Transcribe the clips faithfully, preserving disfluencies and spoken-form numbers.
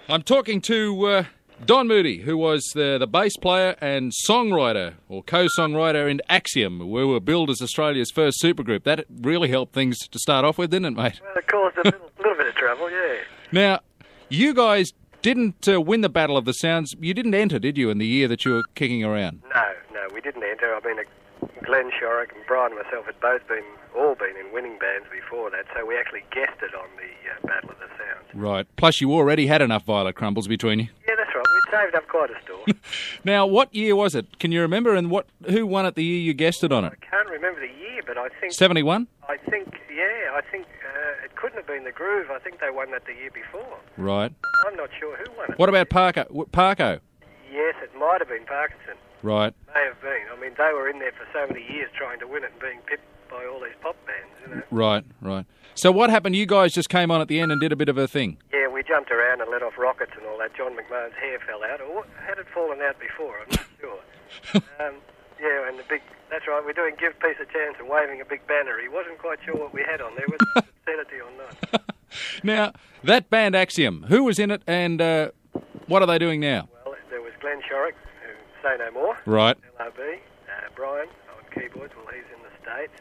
I'm talking to uh, Don Moody, who was the, the bass player and songwriter, or co-songwriter in Axiom, where we were billed as Australia's first supergroup. That really helped things to start off with, didn't it, mate? Well, it caused a little, little bit of trouble, yeah. Now, you guys didn't uh, win the Battle of the Sounds. You didn't enter, did you, in the year that you were kicking around? No, no, we didn't enter. I mean, uh, Glenn Shorrock and Brian and myself had both been, all been in winning bands before that, so we actually guested on the uh, Battle of the Sounds. Right. Plus, you already had enough Violet Crumbles between you. Yeah, that's right. We'd saved up quite a store. Now, what year was it? Can you remember? And what? Who won it the year you guested on it? I can't remember the year, but I think... seventy-one? I think, yeah, I think uh, it couldn't have been the Groove. I think they won that the year before. Right. I'm not sure who won it. What about Parko? Parko? Yes, it might have been Parkinson. Right. May have been. I mean, they were in there for so many years trying to win it and being pipped by all these pop bands, you know. Right, right. So what happened? You guys just came on at the end and did a bit of a thing? Yeah, we jumped around and let off rockets and all that. John McMahon's hair fell out. Or had it fallen out before? I'm not sure. um, yeah, and the big... That's right, we're doing Give Peace a Chance and waving a big banner. He wasn't quite sure what we had on there, whether it was obscenity or not. Now, that band Axiom, who was in it and uh, what are they doing now? Well, there was Glenn Shorrock, who Say No More. Right. L O B. Uh, Brian on keyboards, well, he's in the States.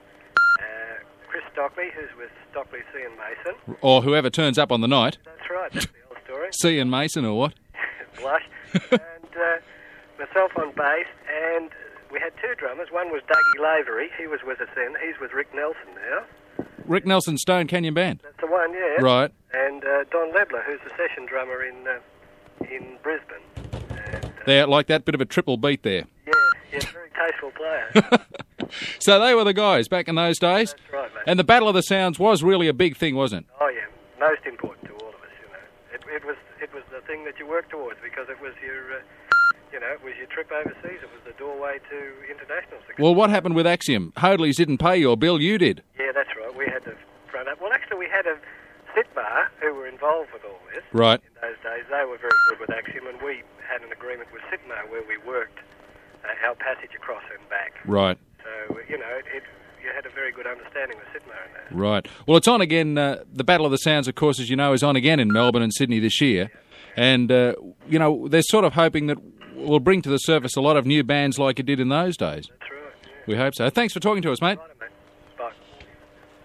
Uh, Chris Stockley, who's with Stockley, C and Mason. Or whoever turns up on the night. That's right, that's the old story. C and Mason or what? Blush. And uh, myself on bass, and we had two drummers. One was Dougie Lavery, he was with us then. He's with Rick Nelson now. Rick Nelson, Stone Canyon Band. That's the one, yeah. Right. And uh, Don Lebler, who's the session drummer in uh, in Brisbane. And, uh, They're like that bit of a triple beat there. Yeah, yeah, very tasteful player. So they were the guys back in those days. That's right, mate. And the Battle of the Sounds was really a big thing, wasn't it? Oh yeah, most important to all of us. You know, it, it was it was the thing that you worked towards because it was your, uh, you know, it was your trip overseas. It was the doorway to international success. Well, what happened with Axiom? Hoadleys didn't pay your bill, you did. Yeah, that's right. We had to front up. Well, actually, we had a Sitmar who were involved with all this. Right. In those days, they were very good with Axiom, and we had an agreement with Sitmar where we worked uh, our passage across and back. Right. So, you know, it, it, you had a very good understanding with Sitmar in that. Right. Well, it's on again. Uh, the Battle of the Sounds, of course, as you know, is on again in Melbourne and Sydney this year. And, uh, you know, they're sort of hoping that we'll bring to the surface a lot of new bands like it did in those days. That's right. Yeah. We hope so. Thanks for talking to us, mate.